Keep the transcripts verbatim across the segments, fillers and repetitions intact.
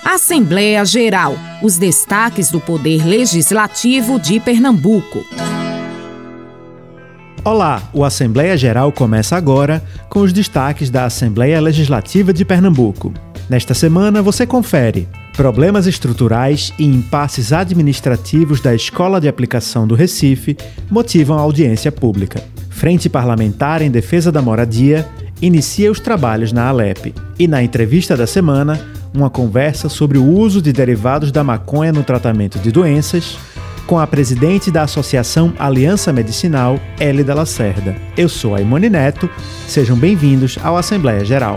Assembleia Geral, os destaques do Poder Legislativo de Pernambuco. Olá, o Assembleia Geral começa agora com os destaques da Assembleia Legislativa de Pernambuco. Nesta semana você confere: problemas estruturais e impasses administrativos da Escola de Aplicação do Recife motivam a audiência pública. Frente Parlamentar em Defesa da Moradia inicia os trabalhos na Alep. E na entrevista da semana, uma conversa sobre o uso de derivados da maconha no tratamento de doenças, com a presidente da Associação Aliança Medicinal, Hélida Lacerda. Eu sou Aimone Neto, sejam bem-vindos ao Assembleia Geral.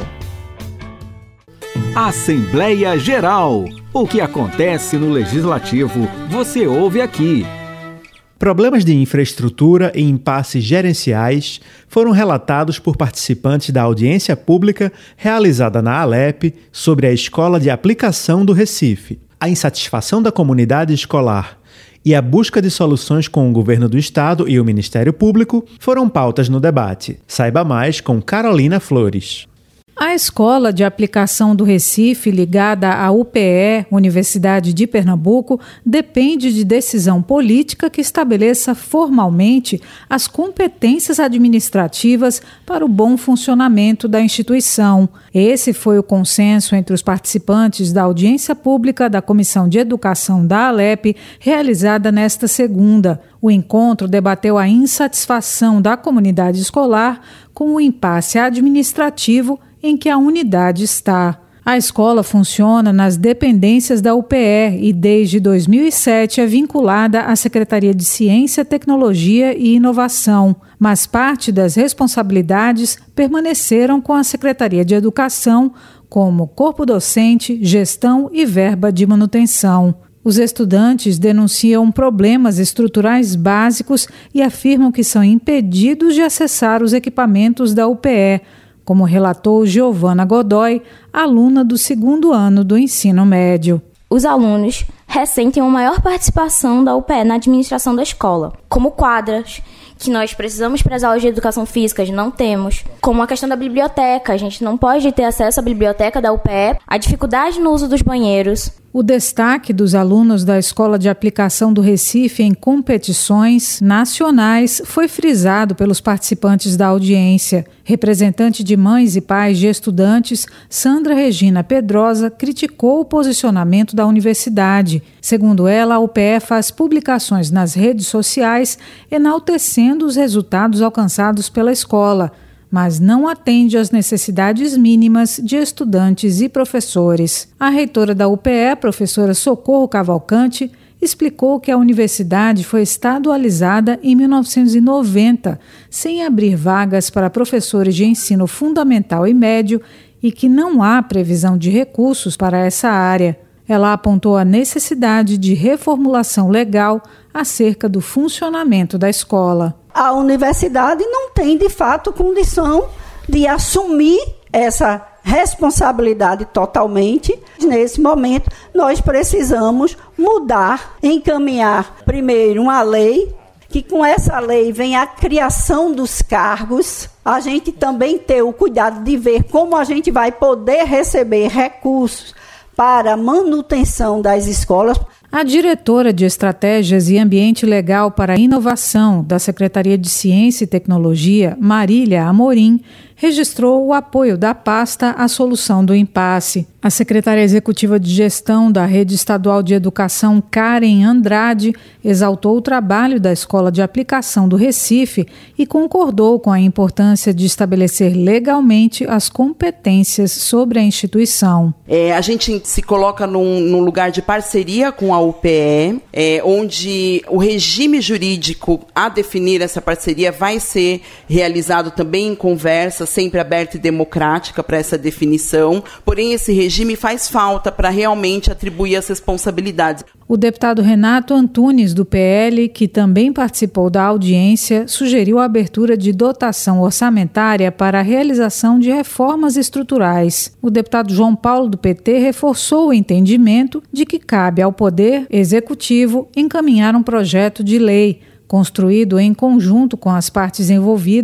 Assembleia Geral. O que acontece no Legislativo, você ouve aqui. Problemas de infraestrutura e impasses gerenciais foram relatados por participantes da audiência pública realizada na Alep sobre a Escola de Aplicação do Recife. A insatisfação da comunidade escolar e a busca de soluções com o governo do estado e o Ministério Público foram pautas no debate. Saiba mais com Carolina Flores. A Escola de Aplicação do Recife, ligada à U P E, Universidade de Pernambuco, depende de decisão política que estabeleça formalmente as competências administrativas para o bom funcionamento da instituição. Esse foi o consenso entre os participantes da audiência pública da Comissão de Educação da Alep, realizada nesta segunda. O encontro debateu a insatisfação da comunidade escolar com o impasse administrativo em que a unidade está. A escola funciona nas dependências da U P E e desde dois mil e sete é vinculada à Secretaria de Ciência, Tecnologia e Inovação, mas parte das responsabilidades permaneceram com a Secretaria de Educação, como corpo docente, gestão e verba de manutenção. Os estudantes denunciam problemas estruturais básicos e afirmam que são impedidos de acessar os equipamentos da U P E, como relatou Giovana Godoy, aluna do segundo ano do ensino médio. Os alunos ressentem uma maior participação da U P E na administração da escola, como quadras, que nós precisamos para as aulas de educação física, não temos. Como a questão da biblioteca, a gente não pode ter acesso à biblioteca da U P E, a dificuldade no uso dos banheiros. O destaque dos alunos da Escola de Aplicação do Recife em competições nacionais foi frisado pelos participantes da audiência. Representante de mães e pais de estudantes, Sandra Regina Pedrosa criticou o posicionamento da universidade. Segundo ela, a U P E faz publicações nas redes sociais enaltecendo os resultados alcançados pela escola, mas não atende às necessidades mínimas de estudantes e professores. A reitora da U P E, professora Socorro Cavalcante, explicou que a universidade foi estadualizada em mil novecentos e noventa, sem abrir vagas para professores de ensino fundamental e médio e que não há previsão de recursos para essa área. Ela apontou a necessidade de reformulação legal acerca do funcionamento da escola. A universidade não tem, de fato, condição de assumir essa responsabilidade totalmente. Nesse momento, nós precisamos mudar, encaminhar primeiro uma lei, que com essa lei vem a criação dos cargos, a gente também ter o cuidado de ver como a gente vai poder receber recursos para a manutenção das escolas. A diretora de Estratégias e Ambiente Legal para a Inovação da Secretaria de Ciência e Tecnologia, Marília Amorim, registrou o apoio da pasta à solução do impasse. A secretária executiva de gestão da Rede Estadual de Educação, Karen Andrade, exaltou o trabalho da Escola de Aplicação do Recife e concordou com a importância de estabelecer legalmente as competências sobre a instituição. É, a gente se coloca num, num lugar de parceria com a U P E, é, onde o regime jurídico a definir essa parceria vai ser realizado também em conversa, sempre aberta e democrática para essa definição, porém esse regime faz falta para realmente atribuir as responsabilidades. O deputado Renato Antunes, do P L, que também participou da audiência, sugeriu a abertura de dotação orçamentária para a realização de reformas estruturais. O deputado João Paulo, do P T, reforçou o entendimento de que cabe ao Poder Executivo encaminhar um projeto de lei, construído em conjunto com as partes envolvidas,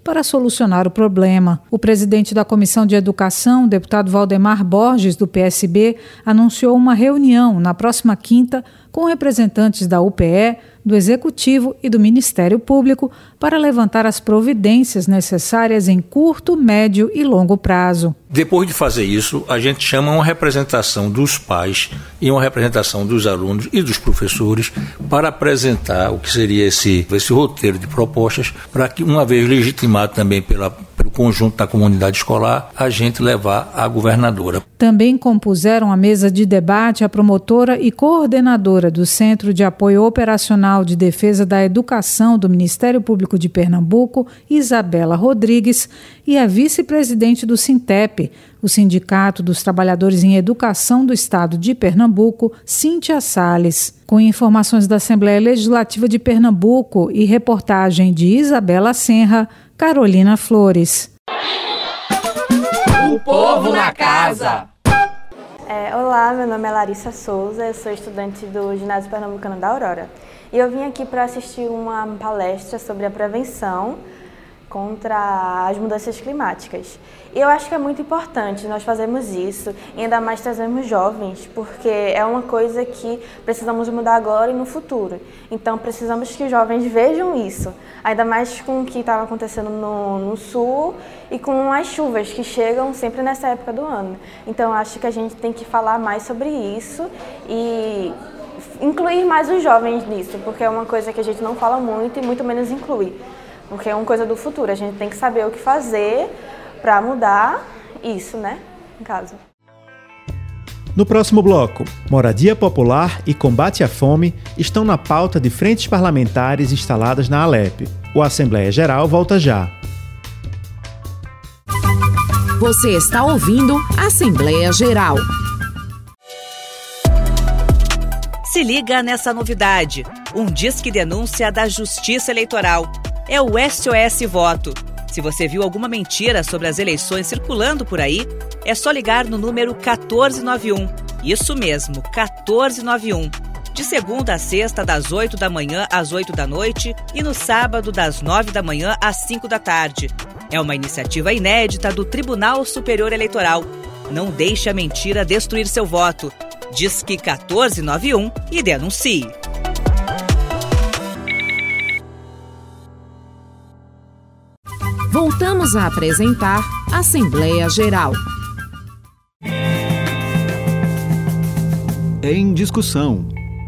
para solucionar o problema. O presidente da Comissão de Educação, deputado Valdemar Borges, do P S B, anunciou uma reunião na próxima quinta com representantes da U P E, do Executivo e do Ministério Público para levantar as providências necessárias em curto, médio e longo prazo. Depois de fazer isso, a gente chama uma representação dos pais e uma representação dos alunos e dos professores para apresentar o que seria esse, esse roteiro de propostas para que, uma vez legitimado também pela, pelo conjunto da comunidade escolar, a gente levar à governadora. Também compuseram a mesa de debate a promotora e coordenadora do Centro de Apoio Operacional de Defesa da Educação do Ministério Público de Pernambuco, Isabela Rodrigues, e a vice-presidente do Sintep, o Sindicato dos Trabalhadores em Educação do Estado de Pernambuco, Cíntia Salles. Com informações da Assembleia Legislativa de Pernambuco e reportagem de Isabela Senra, Carolina Flores. O povo na casa! É, olá, meu nome é Larissa Souza, eu sou estudante do Ginásio Pernambucano da Aurora. E eu vim aqui para assistir uma palestra sobre a prevenção contra as mudanças climáticas. E eu acho que é muito importante nós fazermos isso, e ainda mais trazermos jovens, porque é uma coisa que precisamos mudar agora e no futuro. Então precisamos que os jovens vejam isso, ainda mais com o que estava acontecendo no, no sul e com as chuvas que chegam sempre nessa época do ano. Então eu acho que a gente tem que falar mais sobre isso e incluir mais os jovens nisso, porque é uma coisa que a gente não fala muito e muito menos inclui. Porque é uma coisa do futuro, a gente tem que saber o que fazer para mudar isso, né, em casa. No próximo bloco, moradia popular e combate à fome estão na pauta de frentes parlamentares instaladas na Alep. O Assembleia Geral volta já. Você está ouvindo Assembleia Geral. Se liga nessa novidade, um Disque Denúncia da Justiça Eleitoral. É o S O S Voto. Se você viu alguma mentira sobre as eleições circulando por aí, é só ligar no número quatorze noventa e um. Isso mesmo, quatorze noventa e um. De segunda a sexta, das oito da manhã às oito da noite e no sábado, das nove da manhã às cinco da tarde. É uma iniciativa inédita do Tribunal Superior Eleitoral. Não deixe a mentira destruir seu voto. Disque quatorze noventa e um e denuncie. Voltamos a apresentar Assembleia Geral. Em discussão.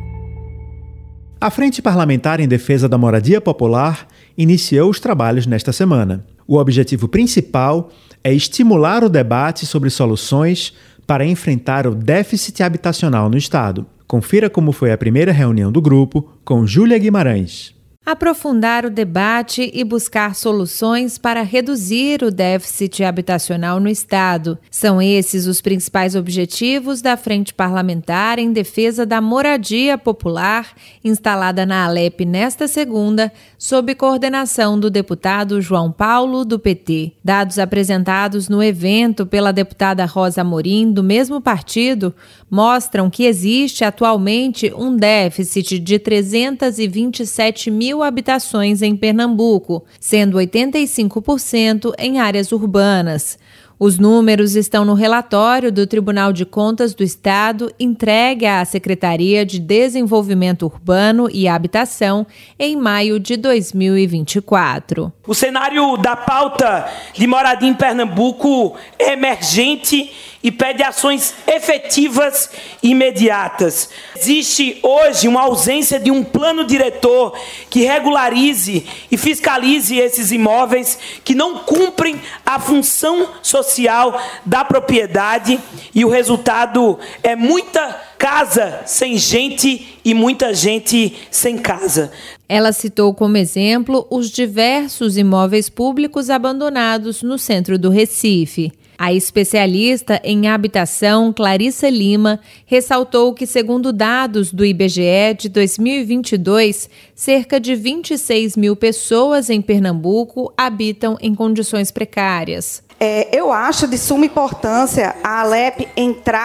A Frente Parlamentar em Defesa da Moradia Popular iniciou os trabalhos nesta semana. O objetivo principal é estimular o debate sobre soluções para enfrentar o déficit habitacional no Estado. Confira como foi a primeira reunião do grupo com Júlia Guimarães. Aprofundar o debate e buscar soluções para reduzir o déficit habitacional no Estado. São esses os principais objetivos da Frente Parlamentar em Defesa da Moradia Popular, instalada na Alep nesta segunda, sob coordenação do deputado João Paulo, do P T. Dados apresentados no evento pela deputada Rosa Amorim, do mesmo partido, mostram que existe atualmente um déficit de trezentos e vinte e sete mil habitações em Pernambuco, sendo oitenta e cinco por cento em áreas urbanas. Os números estão no relatório do Tribunal de Contas do Estado entregue à Secretaria de Desenvolvimento Urbano e Habitação em maio de dois mil e vinte e quatro. O cenário da pauta de moradia em Pernambuco é emergente e pede ações efetivas e imediatas. Existe hoje uma ausência de um plano diretor que regularize e fiscalize esses imóveis que não cumprem a função social da propriedade, e o resultado é muita casa sem gente e muita gente sem casa. Ela citou como exemplo os diversos imóveis públicos abandonados no centro do Recife. A especialista em habitação, Clarissa Lima, ressaltou que, segundo dados do I B G E de dois mil e vinte e dois, cerca de vinte e seis mil pessoas em Pernambuco habitam em condições precárias. É, eu acho de suma importância a Alep entrar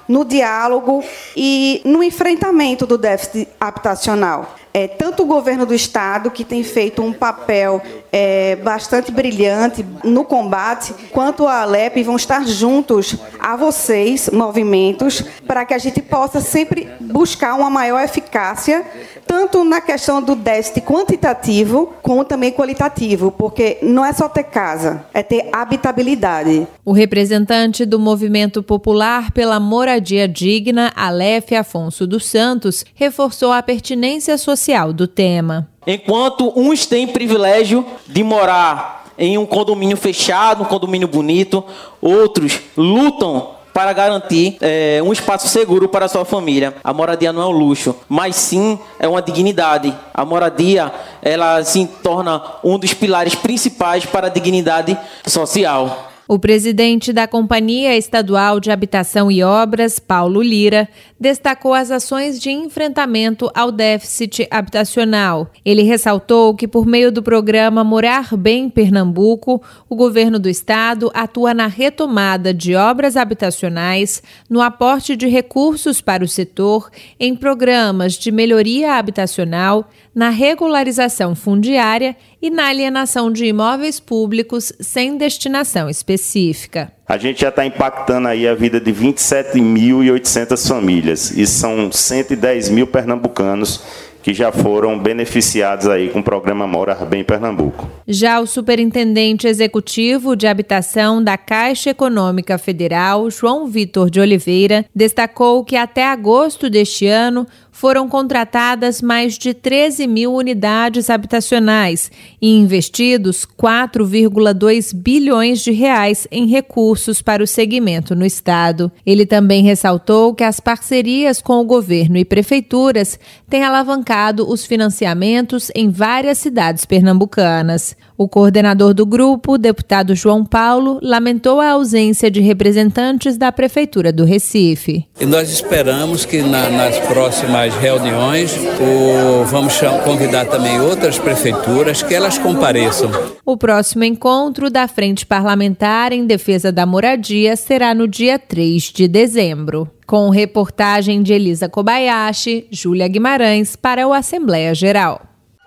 no diálogo e no enfrentamento do déficit habitacional. É, tanto o governo do Estado, que tem feito um papel é, bastante brilhante no combate, quanto a Alep vão estar juntos a vocês, movimentos, para que a gente possa sempre buscar uma maior eficácia, tanto na questão do déficit quantitativo, como também qualitativo, porque não é só ter casa, é ter habitabilidade. O representante do Movimento Popular pela Moradia Digna, Alef Afonso dos Santos, reforçou a pertinência social do tema. Enquanto uns têm privilégio de morar em um condomínio fechado, um condomínio bonito, outros lutam para garantir é, um espaço seguro para a sua família. A moradia não é um luxo, mas sim é uma dignidade. A moradia, ela se torna um dos pilares principais para a dignidade social. O presidente da Companhia Estadual de Habitação e Obras, Paulo Lira, destacou as ações de enfrentamento ao déficit habitacional. Ele ressaltou que, por meio do programa Morar Bem Pernambuco, o governo do estado atua na retomada de obras habitacionais, no aporte de recursos para o setor, em programas de melhoria habitacional, na regularização fundiária e na alienação de imóveis públicos sem destinação específica. A gente já está impactando aí a vida de vinte e sete mil e oitocentas famílias e são cento e dez mil pernambucanos que já foram beneficiados aí com o programa Morar Bem Pernambuco. Já o superintendente executivo de habitação da Caixa Econômica Federal, João Vitor de Oliveira, destacou que até agosto deste ano foram contratadas mais de treze mil unidades habitacionais e investidos quatro vírgula dois bilhões de reais em recursos para o segmento no estado. Ele também ressaltou que as parcerias com o governo e prefeituras têm alavancado os financiamentos em várias cidades pernambucanas. O coordenador do grupo, deputado João Paulo, lamentou a ausência de representantes da Prefeitura do Recife. E nós esperamos que na, nas próximas reuniões o, vamos convidar também outras prefeituras que elas compareçam. O próximo encontro da Frente Parlamentar em Defesa da Moradia será no dia três de dezembro. Com reportagem de Elisa Kobayashi, Júlia Guimarães para o Assembleia Geral.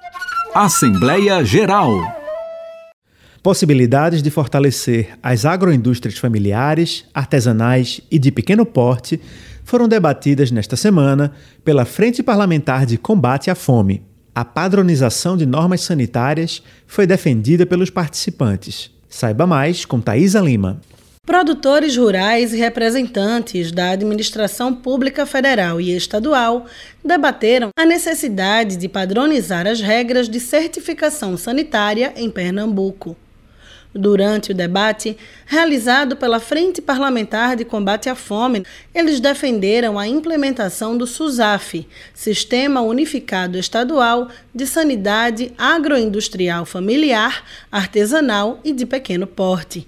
Assembleia Geral. Possibilidades de fortalecer as agroindústrias familiares, artesanais e de pequeno porte foram debatidas nesta semana pela Frente Parlamentar de Combate à Fome. A padronização de normas sanitárias foi defendida pelos participantes. Saiba mais com Thaisa Lima. Produtores rurais e representantes da administração pública federal e estadual debateram a necessidade de padronizar as regras de certificação sanitária em Pernambuco. Durante o debate, realizado pela Frente Parlamentar de Combate à Fome, eles defenderam a implementação do SUSAF, Sistema Unificado Estadual de Sanidade Agroindustrial Familiar, Artesanal e de Pequeno Porte.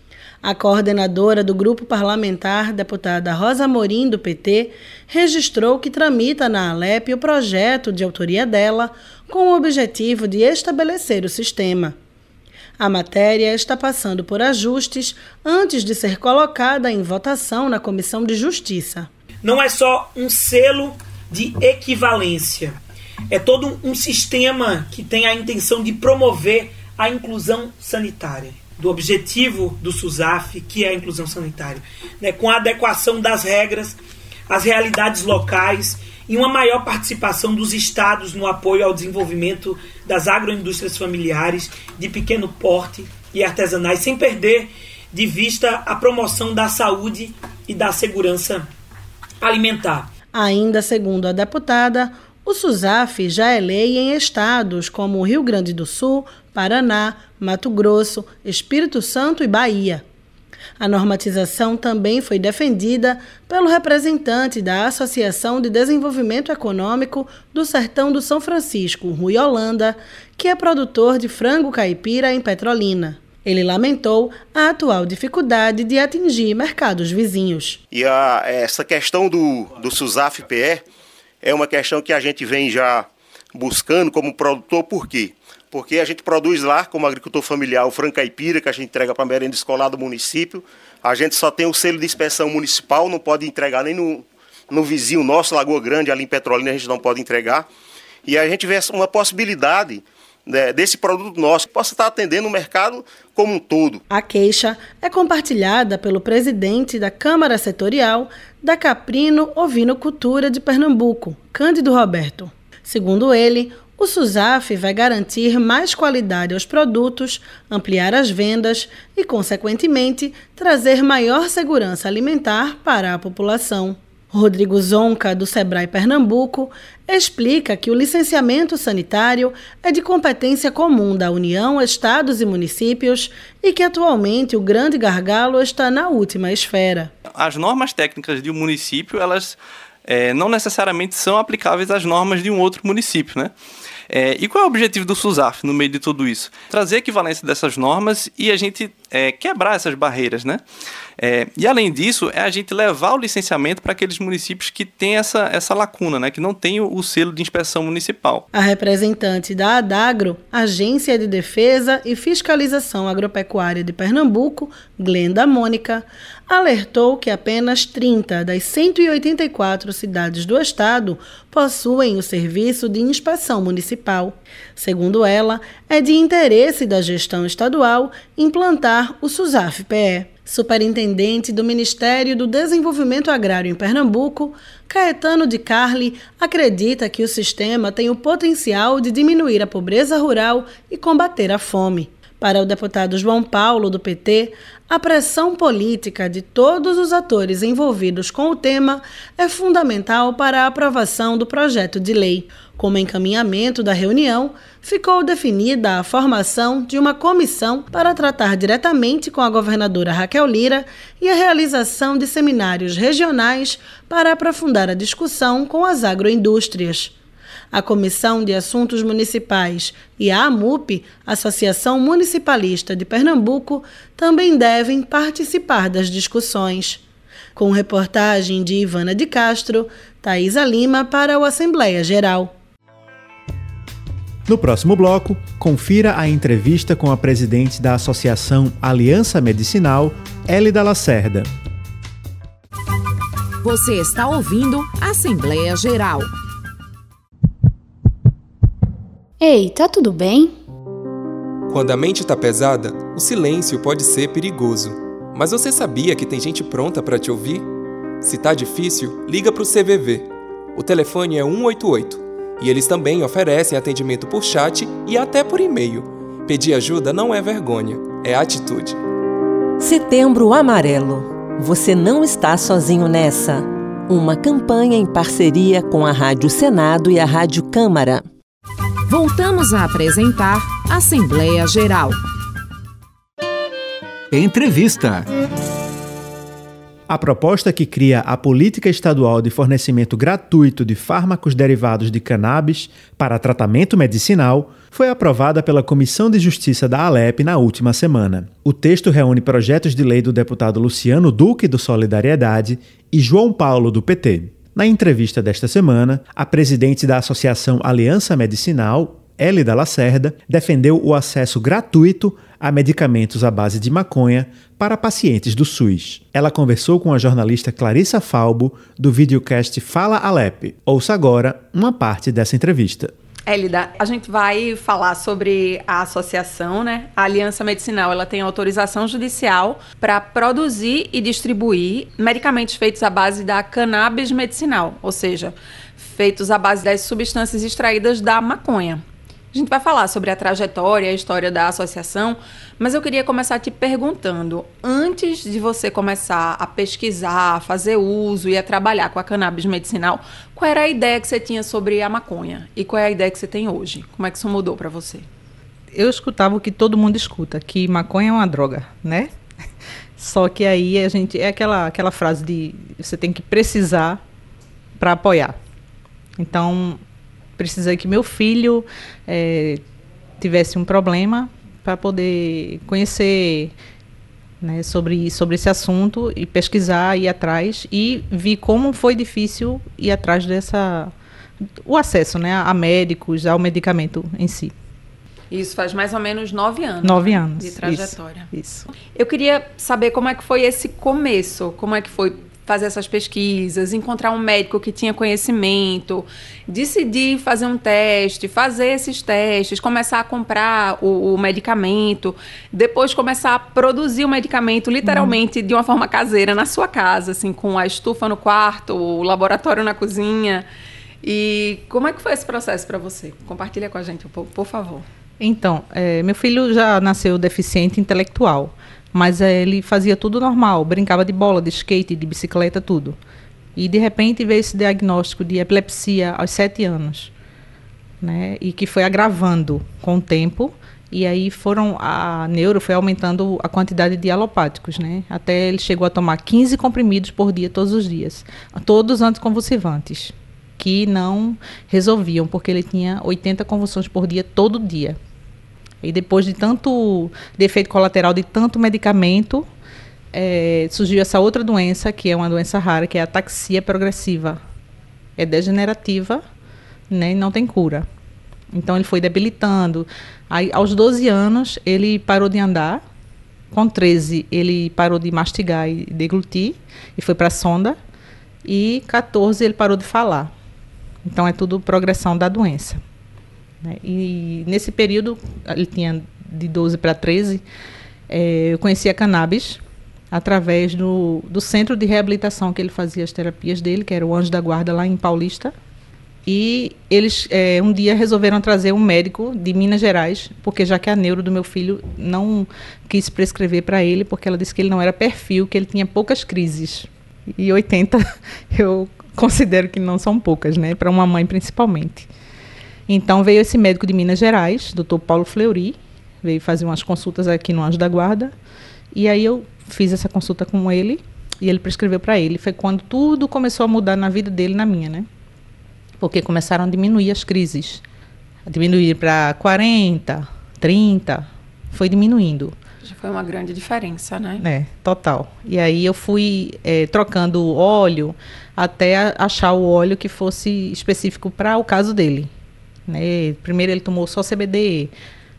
A coordenadora do grupo parlamentar, deputada Rosa Amorim, do P T, registrou que tramita na Alep o projeto de autoria dela com o objetivo de estabelecer o sistema. A matéria está passando por ajustes antes de ser colocada em votação na Comissão de Justiça. Não é só um selo de equivalência, é todo um sistema que tem a intenção de promover a inclusão sanitária. Do objetivo do SUSAF, que é a inclusão sanitária, né, com a adequação das regras às realidades locais e uma maior participação dos estados no apoio ao desenvolvimento das agroindústrias familiares de pequeno porte e artesanais, sem perder de vista a promoção da saúde e da segurança alimentar. Ainda segundo a deputada, o SUSAF já é lei em estados como Rio Grande do Sul, Paraná, Mato Grosso, Espírito Santo e Bahia. A normatização também foi defendida pelo representante da Associação de Desenvolvimento Econômico do Sertão do São Francisco, Rui Holanda, que é produtor de frango caipira em Petrolina. Ele lamentou a atual dificuldade de atingir mercados vizinhos. E a, essa questão do, do SUSAF-P E é uma questão que a gente vem já buscando como produtor, por quê? porque a gente produz lá, como agricultor familiar, o frango caipira, que a gente entrega para a merenda escolar do município. A gente só tem o selo de inspeção municipal, não pode entregar nem no, no vizinho nosso, Lagoa Grande, ali em Petrolina, a gente não pode entregar. E a gente vê uma possibilidade, né, desse produto nosso que possa estar atendendo o mercado como um todo. A queixa é compartilhada pelo presidente da Câmara Setorial da Caprino Ovinocultura de Pernambuco, Cândido Roberto. Segundo ele, o SUSAF vai garantir mais qualidade aos produtos, ampliar as vendas e, consequentemente, trazer maior segurança alimentar para a população. Rodrigo Zonca, do Sebrae Pernambuco, explica que o licenciamento sanitário é de competência comum da União, estados e municípios e que atualmente o grande gargalo está na última esfera. As normas técnicas de um município, elas é, não necessariamente são aplicáveis às normas de um outro município, né? É, e qual é o objetivo do SUSAF no meio de tudo isso? Trazer a equivalência dessas normas e a gente é, quebrar essas barreiras, né? É, e além disso, é a gente levar o licenciamento para aqueles municípios que têm essa, essa lacuna, né? Que não tem o, o selo de inspeção municipal. A representante da Adagro, Agência de Defesa e Fiscalização Agropecuária de Pernambuco, Glenda Mônica, alertou que apenas trinta das cento e oitenta e quatro cidades do estado possuem o serviço de inspeção municipal. Segundo ela, é de interesse da gestão estadual implantar o SUSAF-P E. Superintendente do Ministério do Desenvolvimento Agrário em Pernambuco, Caetano de Carli, acredita que o sistema tem o potencial de diminuir a pobreza rural e combater a fome. Para o deputado João Paulo, do P T, a pressão política de todos os atores envolvidos com o tema é fundamental para a aprovação do projeto de lei. Como encaminhamento da reunião, ficou definida a formação de uma comissão para tratar diretamente com a governadora Raquel Lira e a realização de seminários regionais para aprofundar a discussão com as agroindústrias. A Comissão de Assuntos Municipais e a AMUP, Associação Municipalista de Pernambuco, também devem participar das discussões. Com reportagem de Ivana de Castro, Thaisa Lima para o Assembleia Geral. No próximo bloco, confira a entrevista com a presidente da Associação Aliança Medicinal, Hélida Lacerda. Você está ouvindo Assembleia Geral. Ei, tá tudo bem? Quando a mente tá pesada, o silêncio pode ser perigoso. Mas você sabia que tem gente pronta para te ouvir? Se tá difícil, liga pro C V V. O telefone é um oito oito. E eles também oferecem atendimento por chat e até por e-mail. Pedir ajuda não é vergonha, é atitude. Setembro Amarelo. Você não está sozinho nessa. Uma campanha em parceria com a Rádio Senado e a Rádio Câmara. Voltamos a apresentar Assembleia Geral. Entrevista. A proposta que cria a Política Estadual de Fornecimento Gratuito de Fármacos Derivados de Cannabis para tratamento medicinal foi aprovada pela Comissão de Justiça da Alep na última semana. O texto reúne projetos de lei do deputado Luciano Duque, do Solidariedade, e João Paulo, do P T. Na entrevista desta semana, a presidente da Associação Aliança Medicinal, Hélida Lacerda, defendeu o acesso gratuito a medicamentos à base de maconha para pacientes do SUS. Ela conversou com a jornalista Clarissa Falbo, do videocast Fala Alep. Ouça agora uma parte dessa entrevista. Hélida, a gente vai falar sobre a associação, né? A Aliança Medicinal, ela tem autorização judicial para produzir e distribuir medicamentos feitos à base da cannabis medicinal, ou seja, feitos à base das substâncias extraídas da maconha. A gente vai falar sobre a trajetória e a história da associação, mas eu queria começar te perguntando, antes de você começar a pesquisar, a fazer uso e a trabalhar com a cannabis medicinal, qual era a ideia que você tinha sobre a maconha? E qual é a ideia que você tem hoje? Como é que isso mudou para você? Eu escutava o que todo mundo escuta, que maconha é uma droga, né? Só que aí a gente, é aquela, aquela frase de você tem que precisar para apoiar. Então, precisei que meu filho é, tivesse um problema para poder conhecer, né, sobre, sobre esse assunto e pesquisar, ir atrás e vi como foi difícil ir atrás dessa, o acesso, né, a médicos, ao medicamento em si. Isso faz mais ou menos nove anos. Nove né? anos. De trajetória. Isso, isso. Eu queria saber como é que foi esse começo, como é que foi fazer essas pesquisas, encontrar um médico que tinha conhecimento, decidir fazer um teste, fazer esses testes, começar a comprar o, o medicamento, depois começar a produzir o medicamento, literalmente, hum. de uma forma caseira, na sua casa, assim, com a estufa no quarto, o laboratório na cozinha. E como é que foi esse processo para você? Compartilha com a gente, por, por favor. Então, é, meu filho já nasceu deficiente intelectual, mas é, ele fazia tudo normal, brincava de bola, de skate, de bicicleta, tudo. E, de repente, veio esse diagnóstico de epilepsia aos sete anos, né? E que foi agravando com o tempo, e aí foram, a neuro foi aumentando a quantidade de alopáticos, né? Até ele chegou a tomar quinze comprimidos por dia, todos os dias, todos anticonvulsivantes, que não resolviam, porque ele tinha oitenta convulsões por dia, todo dia. E depois de tanto de efeito colateral, de tanto medicamento, é, surgiu essa outra doença, que é uma doença rara, que é a ataxia progressiva. É degenerativa, né, e não tem cura. Então ele foi debilitando. Aí, aos doze anos, ele parou de andar. Com treze, ele parou de mastigar e deglutir, e foi para a sonda. E catorze, ele parou de falar. Então é tudo progressão da doença. E nesse período, ele tinha de doze para treze, é, eu conheci a cannabis através do, do centro de reabilitação que ele fazia as terapias dele, que era o Anjo da Guarda, lá em Paulista. E eles é, um dia resolveram trazer um médico de Minas Gerais, porque já que a neuro do meu filho não quis prescrever para ele, porque ela disse que ele não era perfil, que ele tinha poucas crises. E oitenta eu considero que não são poucas, né? Para uma mãe principalmente. Então veio esse médico de Minas Gerais, doutor Paulo Fleury, veio fazer umas consultas aqui no Anjo da Guarda, e aí eu fiz essa consulta com ele, e ele prescreveu para ele. Foi quando tudo começou a mudar na vida dele e na minha, né? Porque começaram a diminuir as crises, a diminuir para quarenta, trinta, foi diminuindo. Já foi uma grande diferença, né? É, total. E aí eu fui é, trocando óleo até achar o óleo que fosse específico para o caso dele. Né? Primeiro ele tomou só C B D,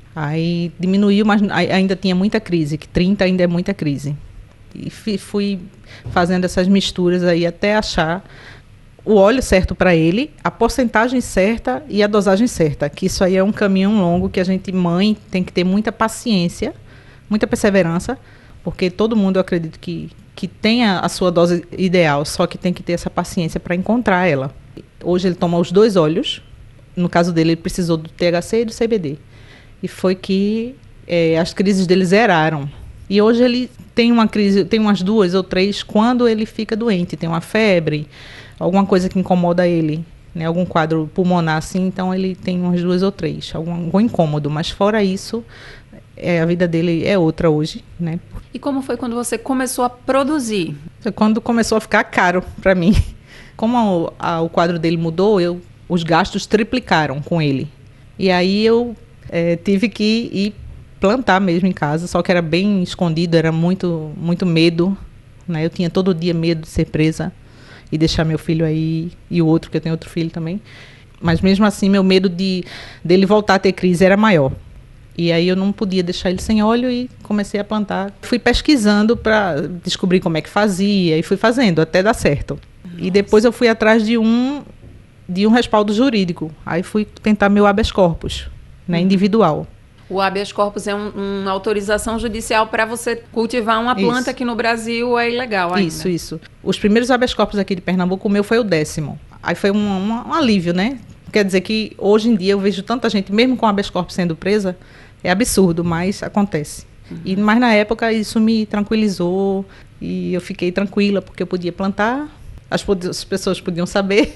aí diminuiu, mas ainda tinha muita crise, que trinta ainda é muita crise. E fui fazendo essas misturas aí até achar o óleo certo para ele, a porcentagem certa e a dosagem certa, que isso aí é um caminho longo que a gente, mãe, tem que ter muita paciência, muita perseverança, porque todo mundo, eu acredito que, que tenha a sua dose ideal, só que tem que ter essa paciência para encontrar ela. Hoje ele toma os dois óleos. No caso dele, ele precisou do T H C e do C B D. E foi que é, as crises dele zeraram. E hoje ele tem uma crise, tem umas duas ou três quando ele fica doente. Tem uma febre, alguma coisa que incomoda ele, né? Algum quadro pulmonar assim, então ele tem umas duas ou três, algum, algum incômodo. Mas fora isso, é, a vida dele é outra hoje, né? E como foi quando você começou a produzir? Quando começou a ficar caro para mim. Como a, a, o quadro dele mudou, eu... os gastos triplicaram com ele. E aí eu é, tive que ir plantar mesmo em casa, só que era bem escondido, era muito, muito medo, né? Eu tinha todo dia medo de ser presa e deixar meu filho aí, e o outro, que eu tenho outro filho também. Mas mesmo assim, meu medo de dele voltar a ter crise era maior. E aí eu não podia deixar ele sem óleo e comecei a plantar. Fui pesquisando para descobrir como é que fazia e fui fazendo até dar certo. Nossa. E depois eu fui atrás de um... de um respaldo jurídico. Aí fui tentar meu habeas corpus, né, uhum. individual. O habeas corpus é um, uma autorização judicial para você cultivar uma planta isso. que no Brasil é ilegal ainda. Isso, isso. Os primeiros habeas corpus aqui de Pernambuco, o meu foi o décimo. Aí foi um, um, um alívio, né? Quer dizer que hoje em dia eu vejo tanta gente, mesmo com habeas corpus sendo presa, é absurdo, mas acontece. Uhum. E, mas na época isso me tranquilizou e eu fiquei tranquila, porque eu podia plantar, as, as pessoas podiam saber...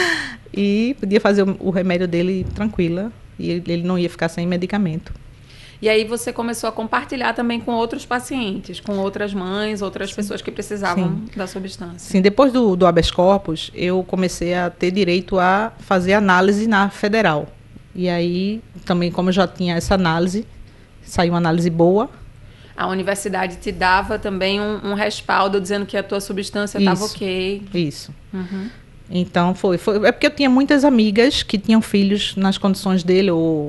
E podia fazer o, o remédio dele tranquila. E ele, ele não ia ficar sem medicamento. E aí você começou a compartilhar também com outros pacientes, com outras mães, outras Sim. pessoas que precisavam Sim. da substância. Sim, depois do, do habeas corpus, eu comecei a ter direito a fazer análise na federal. E aí, também como eu já tinha essa análise, saiu uma análise boa. A universidade te dava também um, um respaldo dizendo que a tua substância estava ok. Isso. Uhum. Então, foi, foi... É porque eu tinha muitas amigas que tinham filhos nas condições dele, ou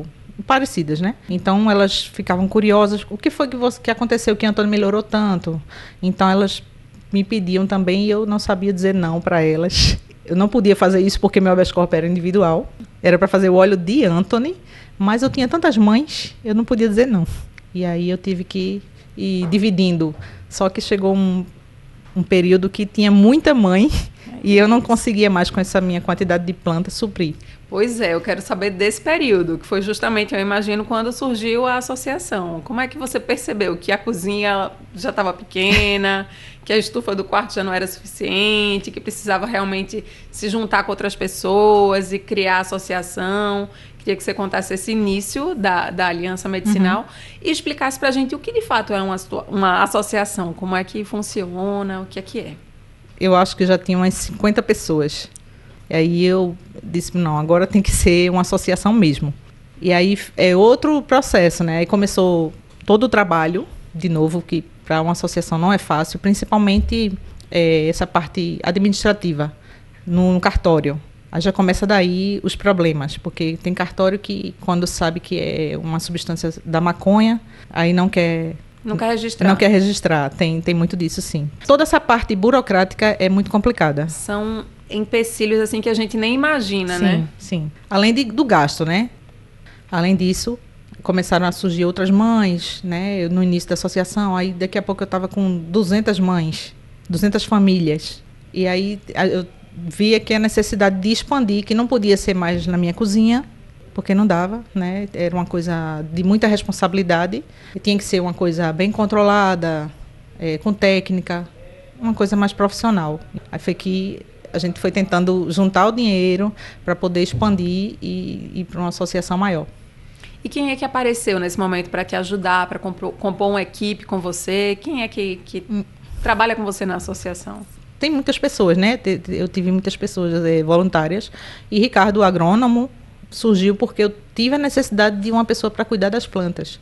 parecidas, né? Então elas ficavam curiosas, o que foi que, você, que aconteceu que Antônio melhorou tanto? Então elas me pediam também e eu não sabia dizer não para elas. Eu não podia fazer isso porque meu habeas corpus era individual, era para fazer o óleo de Anthony, mas eu tinha tantas mães, eu não podia dizer não. E aí eu tive que ir dividindo, só que chegou um, um período que tinha muita mãe e eu não conseguia mais com essa minha quantidade de plantas suprir. Pois é, eu quero saber desse período, que foi justamente, eu imagino, quando surgiu a associação. Como é que você percebeu que a cozinha já estava pequena, que a estufa do quarto já não era suficiente, que precisava realmente se juntar com outras pessoas e criar a associação? Queria que você contasse esse início da, da Aliança Medicinal, uhum, e explicasse para a gente o que de fato é uma, uma associação, como é que funciona, o que é que é. Eu acho que já tinha umas cinquenta pessoas. E aí eu disse, não, agora tem que ser uma associação mesmo. E aí é outro processo, né? Aí começou todo o trabalho, de novo, que para uma associação não é fácil, principalmente é, essa parte administrativa, no, no cartório. Aí já começa daí os problemas, porque tem cartório que, quando sabe que é uma substância da maconha, aí não quer... Não quer registrar. Não quer registrar, tem, tem muito disso, sim. Toda essa parte burocrática é muito complicada. São empecilhos assim que a gente nem imagina, sim, né? Sim, além de, do gasto, né? Além disso, começaram a surgir outras mães, né? Eu, no início da associação, aí daqui a pouco eu estava com duzentas mães, duzentas famílias. E aí eu via que a necessidade de expandir, que não podia ser mais na minha cozinha, porque não dava, né? Era uma coisa de muita responsabilidade, e tinha que ser uma coisa bem controlada, é, com técnica, uma coisa mais profissional. Aí foi que a gente foi tentando juntar o dinheiro para poder expandir e ir para uma associação maior. E quem é que apareceu nesse momento para te ajudar, para compor, compor uma equipe com você? Quem é que, que hum. trabalha com você na associação? Tem muitas pessoas, né? Eu tive muitas pessoas é, voluntárias. E Ricardo, o agrônomo, surgiu porque eu tive a necessidade de uma pessoa para cuidar das plantas.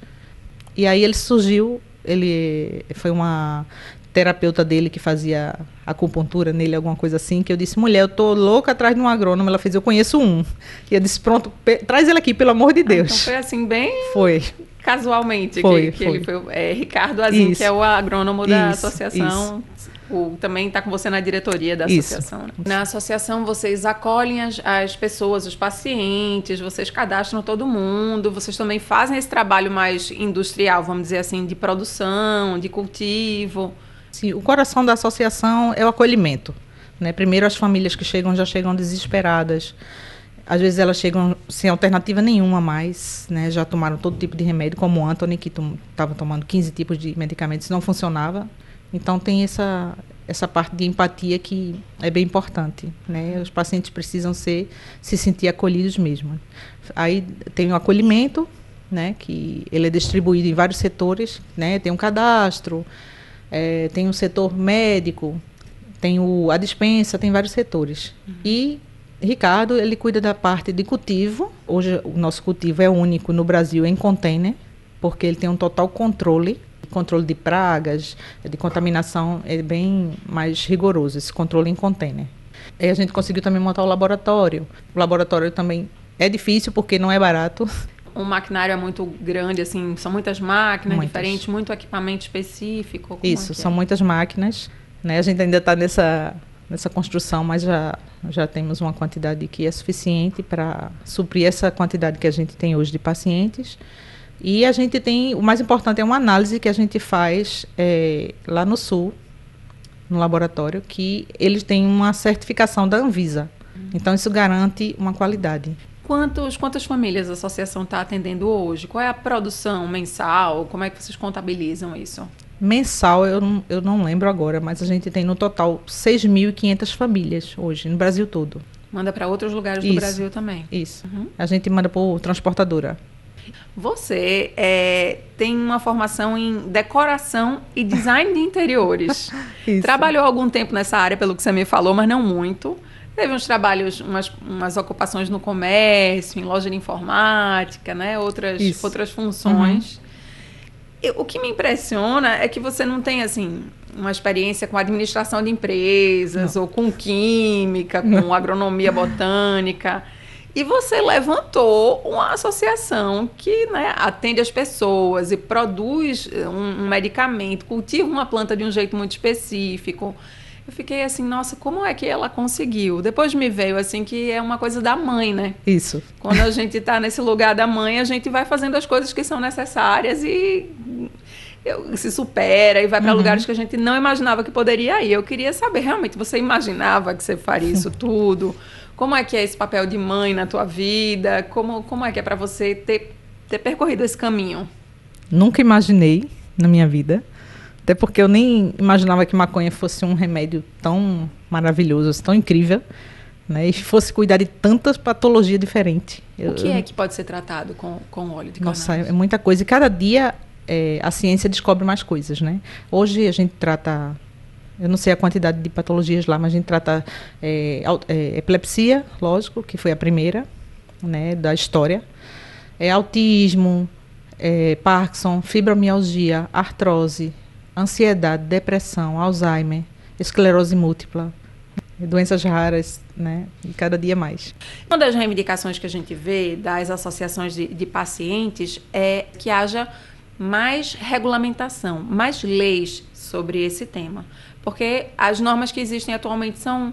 E aí ele surgiu, ele foi uma terapeuta dele que fazia acupuntura nele, alguma coisa assim, que eu disse, mulher, eu tô louca atrás de um agrônomo. Ela fez, eu conheço um. E eu disse, pronto, traz ele aqui, pelo amor de Deus. Ah, então foi assim, bem... Foi. Casualmente, foi, que, que foi. ele foi. É, Ricardo Azim, isso, que é o agrônomo da isso, associação. Isso. O, também está com você na diretoria da isso. associação. Né? Na associação, vocês acolhem as, as pessoas, os pacientes, vocês cadastram todo mundo, vocês também fazem esse trabalho mais industrial, vamos dizer assim, de produção, de cultivo. Sim, o coração da associação é o acolhimento, né? Primeiro, as famílias que chegam já chegam desesperadas. Às vezes elas chegam sem alternativa nenhuma mais, né? Já tomaram todo tipo de remédio, como o Anthony, que estava tom, tomando quinze tipos de medicamentos e não funcionava. Então tem essa, essa parte de empatia que é bem importante, né? Os pacientes precisam ser, se sentir acolhidos mesmo. Aí tem o acolhimento, né? Que ele é distribuído em vários setores, né? Tem um cadastro, é, tem um setor médico, tem o, a dispensa, tem vários setores. Uhum. E Ricardo, ele cuida da parte de cultivo. Hoje o nosso cultivo é único no Brasil em container, porque ele tem um total controle. Controle de pragas, de contaminação é bem mais rigoroso, esse controle em container. Aí a gente conseguiu também montar o laboratório. O laboratório também é difícil porque não é barato. O maquinário é muito grande, assim, são muitas máquinas muitas. diferentes, muito equipamento específico. Isso, é são é? muitas máquinas, né? A gente ainda está nessa, nessa construção, mas já, já temos uma quantidade que é suficiente para suprir essa quantidade que a gente tem hoje de pacientes. E a gente tem, o mais importante é uma análise que a gente faz é, lá no Sul, no laboratório, que eles têm uma certificação da Anvisa. Uhum. Então, isso garante uma qualidade. Quantos, quantas famílias a associação está atendendo hoje? Qual é a produção mensal? Como é que vocês contabilizam isso? Mensal, eu não, eu não lembro agora, mas a gente tem no total seis mil e quinhentas famílias hoje, no Brasil todo. Manda para outros lugares isso, do Brasil também? Isso. Uhum. A gente manda por transportadora. Você é, tem uma formação em decoração e design de interiores. Trabalhou algum tempo nessa área, pelo que você me falou, mas não muito. Teve uns trabalhos, umas, umas ocupações no comércio, em loja de informática, né? outras, outras funções. Uhum. O que me impressiona é que você não tem assim, uma experiência com administração de empresas, não. ou com química, com não. agronomia botânica. E você levantou uma associação que, né, atende as pessoas e produz um, um medicamento, cultiva uma planta de um jeito muito específico. Eu fiquei assim, nossa, como é que ela conseguiu? Depois me veio assim que é uma coisa da mãe, né? Isso. Quando a gente está nesse lugar da mãe, a gente vai fazendo as coisas que são necessárias e eu, se supera e vai para uhum. lugares que a gente não imaginava que poderia ir. Eu queria saber, realmente, você imaginava que você faria isso tudo? Como é que é esse papel de mãe na tua vida? Como, como é que é para você ter, ter percorrido esse caminho? Nunca imaginei na minha vida. Até porque eu nem imaginava que maconha fosse um remédio tão maravilhoso, tão incrível, né? E fosse cuidar de tantas patologias diferentes. O que é que pode ser tratado com, com óleo de cannabis? Nossa, é muita coisa. E cada dia é, a ciência descobre mais coisas, né? Hoje a gente trata... Eu não sei a quantidade de patologias lá, mas a gente trata é, é, epilepsia, lógico, que foi a primeira, né, da história. É, autismo, é, Parkinson, fibromialgia, artrose, ansiedade, depressão, Alzheimer, esclerose múltipla, doenças raras, né, e cada dia mais. Uma das reivindicações que a gente vê das associações de, de pacientes é que haja mais regulamentação, mais leis sobre esse tema. Porque as normas que existem atualmente são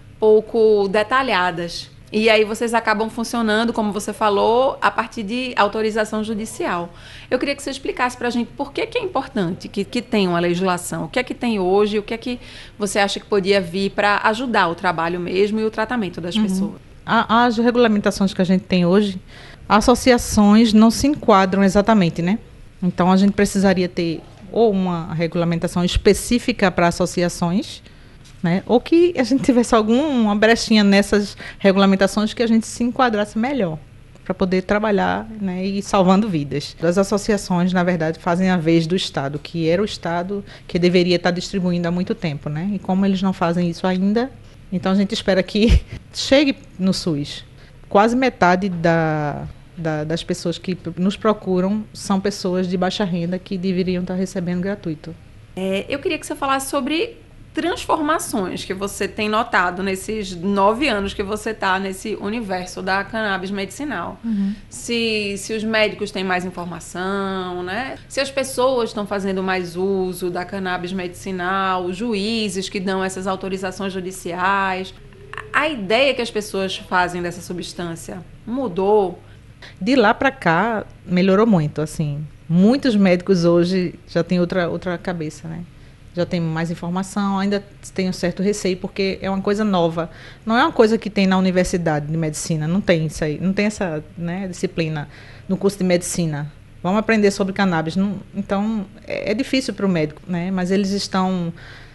pouco detalhadas. E aí vocês acabam funcionando, como você falou, a partir de autorização judicial. Eu queria que você explicasse para a gente por que, que é importante que, que tenha uma legislação. O que é que tem hoje, o que é que você acha que podia vir para ajudar o trabalho mesmo e o tratamento das uhum. pessoas. As regulamentações que a gente tem hoje, associações não se enquadram exatamente, né? Então a gente precisaria ter ou uma regulamentação específica para associações, né? Ou que a gente tivesse alguma brechinha nessas regulamentações que a gente se enquadrasse melhor para poder trabalhar, né, e ir salvando vidas. As associações, na verdade, fazem a vez do Estado, que era o Estado que deveria estar distribuindo há muito tempo, né? E como eles não fazem isso ainda, então a gente espera que chegue no SUS. Quase metade da... Da, das pessoas que nos procuram são pessoas de baixa renda que deveriam estar recebendo gratuito. É, eu queria que você falasse sobre transformações que você tem notado nesses nove anos que você está nesse universo da cannabis medicinal. Uhum. Se, se os médicos têm mais informação, né? Se as pessoas estão fazendo mais uso da cannabis medicinal, os juízes que dão essas autorizações judiciais. A ideia que as pessoas fazem dessa substância mudou? De lá para cá, melhorou muito, assim. Muitos médicos hoje já têm outra, outra cabeça, né? Já tem mais informação, ainda tem um certo receio, porque é uma coisa nova. Não é uma coisa que tem na universidade de medicina, não tem isso aí, não tem essa, né, disciplina no curso de medicina. Vamos aprender sobre cannabis. Não, então, é, é difícil para o médico, né? Mas eles estão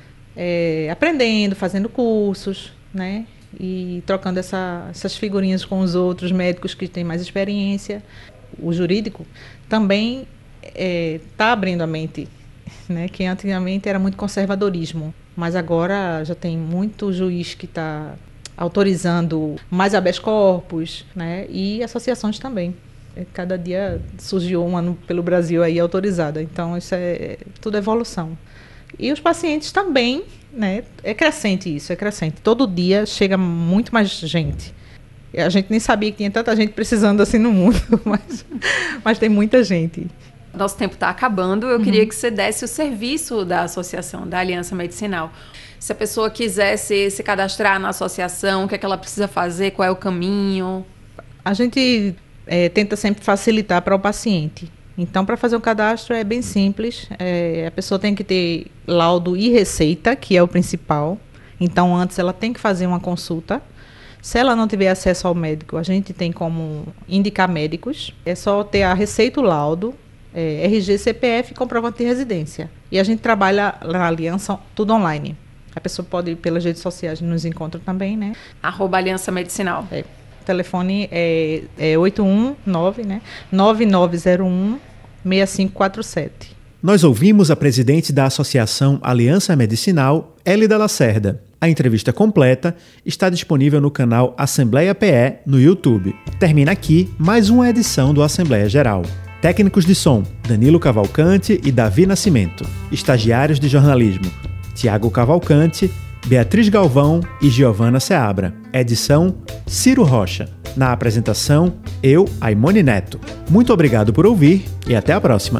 é, aprendendo, fazendo cursos, né? E trocando essa, essas figurinhas com os outros médicos que têm mais experiência. O jurídico também está é, abrindo a mente, né? Que antigamente era muito conservadorismo, mas agora já tem muito juiz que está autorizando mais habeas corpus, né? E associações também. Cada dia surgiu uma no, pelo Brasil aí autorizada, então isso é tudo evolução. E os pacientes também, né? É crescente isso, é crescente. Todo dia chega muito mais gente. A gente nem sabia que tinha tanta gente precisando assim no mundo, mas, mas tem muita gente. Nosso tempo está acabando, eu uhum. queria que você desse o serviço da associação, da Aliança Medicinal. Se a pessoa quisesse se cadastrar na associação, o que é que ela precisa fazer, qual é o caminho? A gente é, tenta sempre facilitar para o paciente. Então, para fazer um cadastro é bem simples. É, a pessoa tem que ter laudo e receita, que é o principal. Então, antes ela tem que fazer uma consulta. Se ela não tiver acesso ao médico, a gente tem como indicar médicos. É só ter a receita, o laudo, é, R G, C P F e comprovante de residência. E a gente trabalha na Aliança tudo online. A pessoa pode ir pelas redes sociais, nos encontra também, né? Arroba Aliança Medicinal. É. O telefone é, é oito um nove, né? nove nove zero um, seis cinco quatro sete. Nós ouvimos a presidente da Associação Aliança Medicinal, Elida Lacerda. A entrevista completa está disponível no canal Assembleia P E no YouTube. Termina aqui mais uma edição do Assembleia Geral. Técnicos de som, Danilo Cavalcante e Davi Nascimento. Estagiários de jornalismo, Tiago Cavalcante, Beatriz Galvão e Giovana Seabra. Edição, Ciro Rocha. Na apresentação, eu, Aimone Neto. Muito obrigado por ouvir e até a próxima.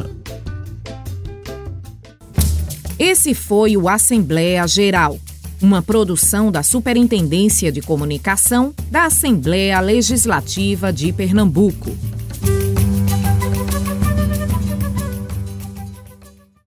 Esse foi o Assembleia Geral, uma produção da Superintendência de Comunicação da Assembleia Legislativa de Pernambuco.